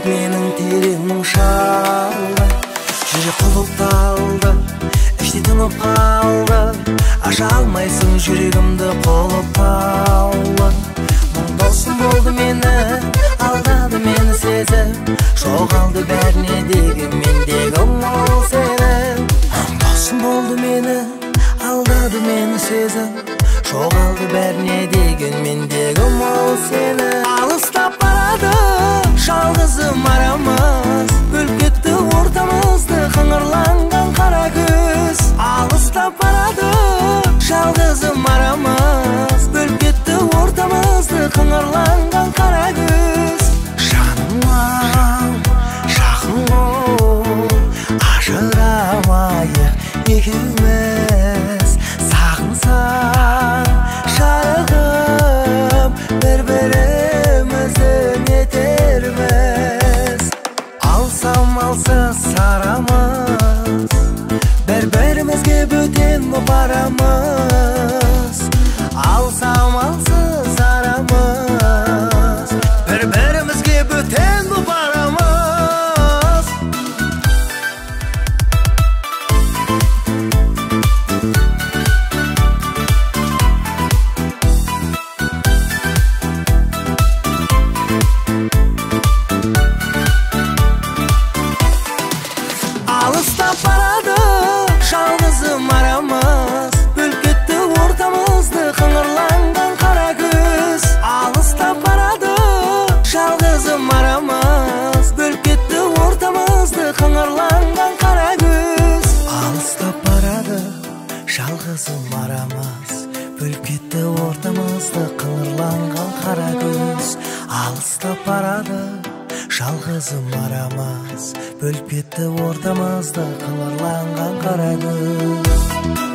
менің тереңнің шалды, жүрек құлыпталды, іште тынып қалды, аша алмайсың жүрегімді құлыпталды. Мың досым болды мені, алдады мені сезім, жоғалды бәріне деген мендегі ол сені. Мың досым болды мені, алдады мені сезім, жоғалды бәріне деген мендегі ол сені. Алыстап барады жалғызым арамыз, бөліп кетті ортамызды қыңырланған қара күз. Алыстап барады жалғызым арамыз, бөліп кетті ортамызды қыңырланған қара күз. Жаным жақын бол, ажырамайық екеуміз, сағынсаң шарығып бір-бірімізді нетерміз. Алсам алсыз арамыз, бір-бірімізге бөтен боп барамыз. Алсам алсыз арамыз, бір-бірімізге бөтен боп барамыз. Алыстап барады жалғызым арамыз, бөліп кетті ортамызды қыңырланған қара күз. Алыстап барады жалғызым арамыз, бөліп кетті ортамызды қыңырланған қара күз. Алыстап барады жалғызым арамыз, бөліп кетті ортамызды қыңырланған қара күз. Алыстап барады жалғызым арамыз, бөліп кетті ортамызды қыңырланған қара күз.